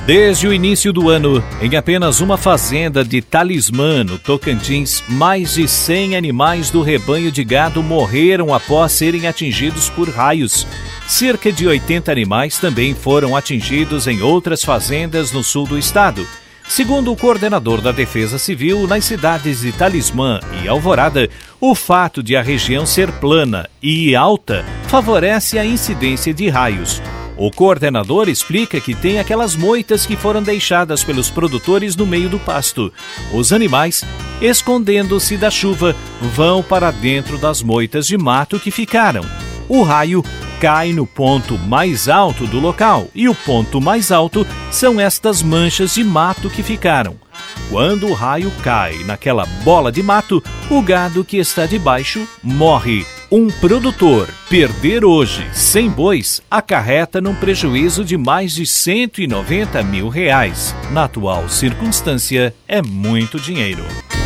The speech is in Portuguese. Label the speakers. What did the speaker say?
Speaker 1: Desde o início do ano, em apenas uma fazenda de Talismã, no Tocantins, mais de 100 animais do rebanho de gado morreram após serem atingidos por raios. Cerca de 80 animais também foram atingidos em outras fazendas no sul do estado. Segundo o coordenador da Defesa Civil, nas cidades de Talismã e Alvorada, o fato de a região ser plana e alta favorece a incidência de raios. O coordenador explica que tem aquelas moitas que foram deixadas pelos produtores no meio do pasto. Os animais, escondendo-se da chuva, vão para dentro das moitas de mato que ficaram. O raio cai no ponto mais alto do local e o ponto mais alto são estas manchas de mato que ficaram. Quando o raio cai naquela bola de mato, o gado que está debaixo morre. Um produtor perder hoje 100 bois acarreta num prejuízo de mais de R$190 mil. Na atual circunstância, é muito dinheiro.